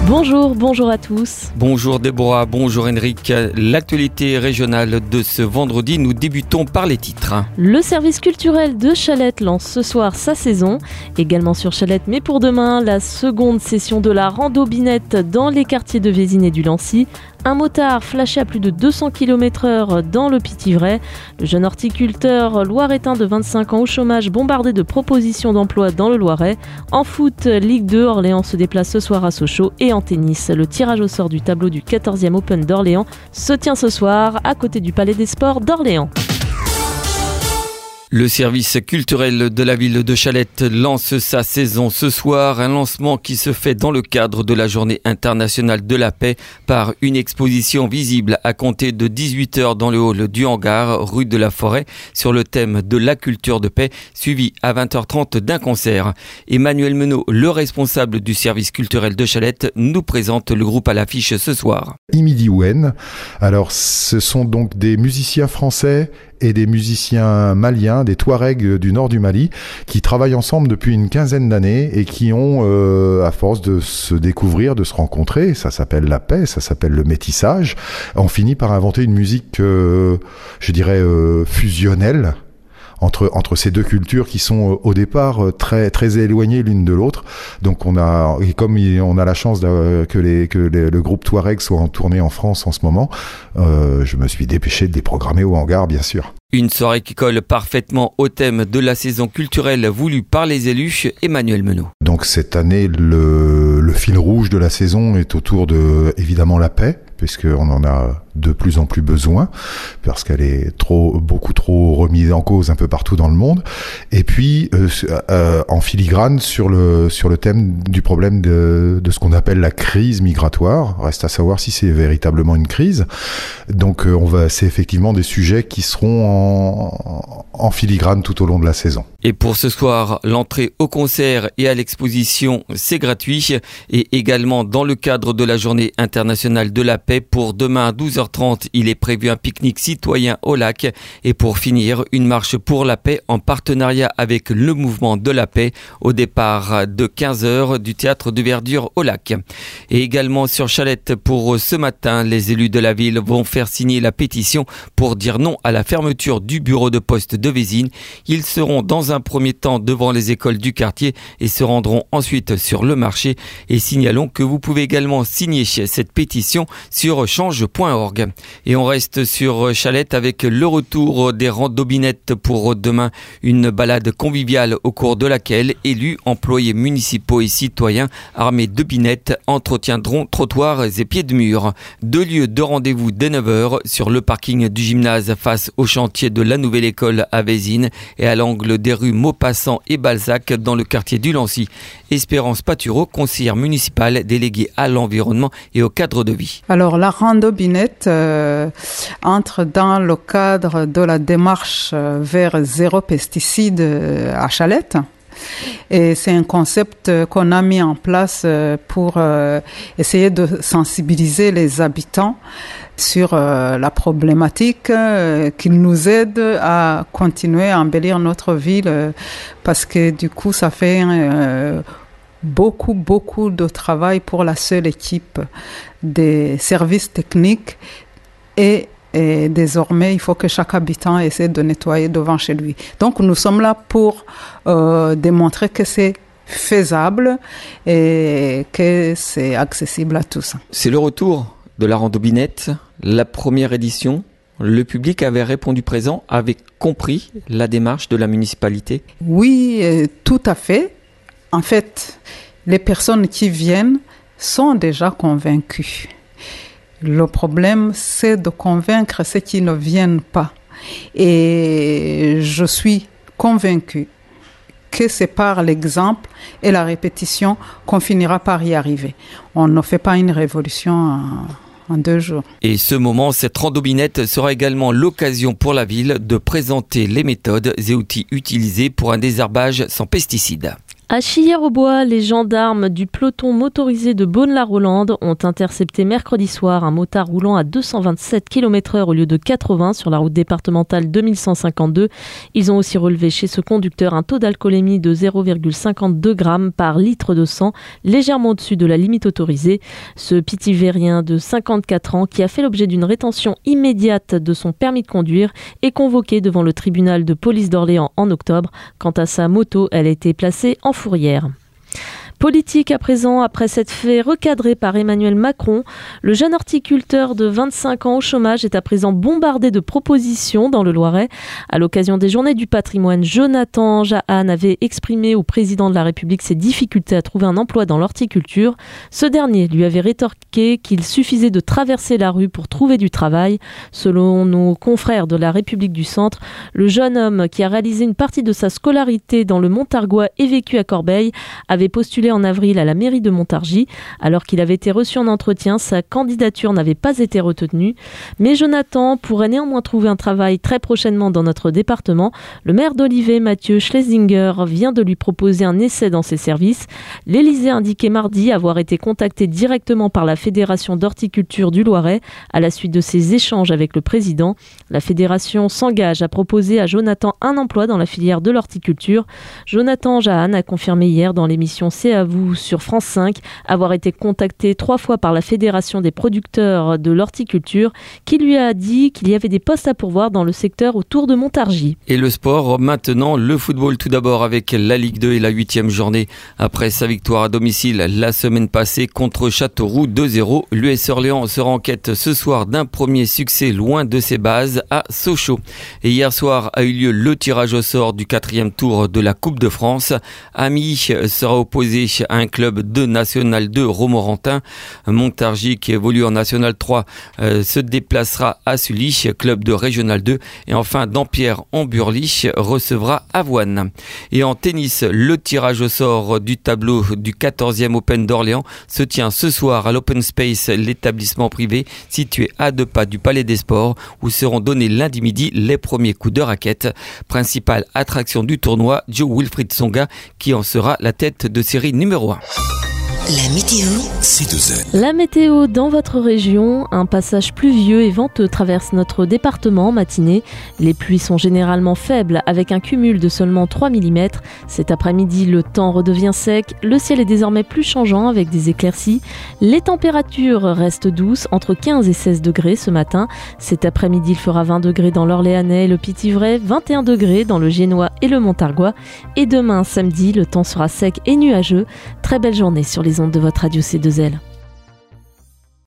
Bonjour à tous. Bonjour Déborah, bonjour Henrik. L'actualité régionale de ce vendredi, nous débutons par les titres. Le service culturel de Chalette lance ce soir sa saison. Également sur Chalette, mais pour demain, la seconde session de la rando-binette dans les quartiers de Vésines et du Lancy. Un motard flashé à plus de 200 km/h dans le Pithiviers. Le jeune horticulteur loiretain de 25 ans au chômage bombardé de propositions d'emploi dans le Loiret. En foot, Ligue 2, Orléans se déplace ce soir à Sochaux. Et en tennis, le tirage au sort du tableau du 14e Open d'Orléans se tient ce soir à côté du Palais des Sports d'Orléans. Le service culturel de la ville de Chalette lance sa saison ce soir, un lancement qui se fait dans le cadre de la Journée internationale de la paix par une exposition visible à compter de 18h dans le hall du hangar, rue de la Forêt, sur le thème de la culture de paix, suivi à 20h30 d'un concert. Emmanuel Menot, le responsable du service culturel de Chalette, nous présente le groupe à l'affiche ce soir. Imidiwen. Alors, ce sont donc des musiciens français et des musiciens maliens, des Touaregs du nord du Mali, qui travaillent ensemble depuis une quinzaine d'années et qui ont, à force de se découvrir, de se rencontrer, ça s'appelle la paix, ça s'appelle le métissage, on finit par inventer une musique, je dirais, fusionnelle, entre ces deux cultures qui sont au départ très très éloignées l'une de l'autre. Donc comme on a la chance que le groupe Touareg soit en tournée en France en ce moment, je me suis dépêché de les programmer au hangar, bien sûr. Une soirée qui colle parfaitement au thème de la saison culturelle voulue par les élus, Emmanuel Menot. Donc cette année, le fil rouge de la saison est autour de, évidemment, la paix, puisqu'on en a de plus en plus besoin, parce qu'elle est beaucoup trop remise en cause un peu partout dans le monde. Et puis, en filigrane, sur le thème du problème de ce qu'on appelle la crise migratoire. Reste à savoir si c'est véritablement une crise. Donc, c'est effectivement des sujets qui seront en filigrane tout au long de la saison. Et pour ce soir, l'entrée au concert et à l'exposition, c'est gratuit. Et également, dans le cadre de la Journée internationale de la paix, pour demain à 12h30, il est prévu un pique-nique citoyen au lac. Et pour finir, une marche pour la paix en partenariat avec le mouvement de la paix au départ de 15h du théâtre de Verdure au lac. Et également sur Chalette, pour ce matin, les élus de la ville vont faire signer la pétition pour dire non à la fermeture du bureau de poste de Vésines. Ils seront dans un premier temps devant les écoles du quartier et se rendront ensuite sur le marché. Et signalons que vous pouvez également signer cette pétition sur change.org. Et on reste sur Chalette avec le retour des rando-binettes pour demain, une balade conviviale au cours de laquelle élus, employés municipaux et citoyens armés de binettes entretiendront trottoirs et pieds de mur. 2 lieux de rendez-vous dès 9h sur le parking du gymnase face au chantier de la nouvelle école à Vésines et à l'angle des rues Maupassant et Balzac dans le quartier du Lancy. Espérance Patureau, conseillère municipale déléguée à l'environnement et au cadre de vie. Alors la rando-binette entre dans le cadre de la démarche vers zéro pesticide à Chalette. Et c'est un concept qu'on a mis en place pour essayer de sensibiliser les habitants sur la problématique, qu'ils nous aident à continuer à embellir notre ville, parce que du coup ça fait beaucoup de travail pour la seule équipe des services techniques et désormais, il faut que chaque habitant essaie de nettoyer devant chez lui. Donc, nous sommes là pour démontrer que c'est faisable et que c'est accessible à tous. C'est le retour de la rando-binette, la première édition. Le public avait répondu présent, avait compris la démarche de la municipalité. Oui, tout à fait. En fait, les personnes qui viennent sont déjà convaincues. Le problème, c'est de convaincre ceux qui ne viennent pas. Et je suis convaincue que c'est par l'exemple et la répétition qu'on finira par y arriver. On ne fait pas une révolution en 2 jours. Et ce moment, cette rando-binette sera également l'occasion pour la ville de présenter les méthodes et outils utilisés pour un désherbage sans pesticides. À Chillère-aux-Bois, les gendarmes du peloton motorisé de Beaune-la-Rolande ont intercepté mercredi soir un motard roulant à 227 km/h au lieu de 80 sur la route départementale 2152. Ils ont aussi relevé chez ce conducteur un taux d'alcoolémie de 0,52 g par litre de sang, légèrement au-dessus de la limite autorisée. Ce Pitivérien de 54 ans, qui a fait l'objet d'une rétention immédiate de son permis de conduire, est convoqué devant le tribunal de police d'Orléans en octobre. Quant à sa moto, elle a été placée en fourrière. Politique à présent, après s'être fait recadrer par Emmanuel Macron, le jeune horticulteur de 25 ans au chômage est à présent bombardé de propositions dans le Loiret. À l'occasion des Journées du patrimoine, Jonathan Jahan avait exprimé au président de la République ses difficultés à trouver un emploi dans l'horticulture. Ce dernier lui avait rétorqué qu'il suffisait de traverser la rue pour trouver du travail. Selon nos confrères de la République du Centre, le jeune homme qui a réalisé une partie de sa scolarité dans le Montargois et vécu à Corbeil avait postulé en avril à la mairie de Montargis. Alors qu'il avait été reçu en entretien, sa candidature n'avait pas été retenue. Mais Jonathan pourrait néanmoins trouver un travail très prochainement dans notre département. Le maire d'Olivet, Mathieu Schlesinger, vient de lui proposer un essai dans ses services. L'Élysée indiquait mardi avoir été contacté directement par la Fédération d'horticulture du Loiret à la suite de ses échanges avec le président. La fédération s'engage à proposer à Jonathan un emploi dans la filière de l'horticulture. Jonathan Jahan a confirmé hier dans l'émission C'est à vous sur France 5 avoir été contacté 3 fois par la Fédération des producteurs de l'horticulture qui lui a dit qu'il y avait des postes à pourvoir dans le secteur autour de Montargis. Et le sport, maintenant le football tout d'abord avec la Ligue 2 et la 8e journée. Après sa victoire à domicile la semaine passée contre Châteauroux 2-0, l'US Orléans sera en quête ce soir d'un premier succès loin de ses bases à Sochaux. Et hier soir a eu lieu le tirage au sort du 4e tour de la Coupe de France. Ami sera opposé à un club de National 2 Romorantin. Montargis, qui évolue en National 3, se déplacera à Sully, club de Régional 2. Et enfin, Dampierre en Burly recevra Avoine. Et en tennis, le tirage au sort du tableau du 14e Open d'Orléans se tient ce soir à l'Open Space, l'établissement privé situé à 2 pas du Palais des Sports, où seront donnés lundi midi les premiers coups de raquette. Principale attraction du tournoi, Jo-Wilfried Tsonga, qui en sera la tête de série numéro 1. La météo, C2N. La météo dans votre région, un passage pluvieux et venteux traverse notre département en matinée. Les pluies sont généralement faibles avec un cumul de seulement 3 mm. Cet après-midi, le temps redevient sec. Le ciel est désormais plus changeant avec des éclaircies. Les températures restent douces, entre 15 et 16 degrés ce matin. Cet après-midi, il fera 20 degrés dans l'Orléanais et le Pitivray, 21 degrés dans le Génois et le Montargois. Et demain, samedi, le temps sera sec et nuageux. Très belle journée sur les ondes de votre radio C2L.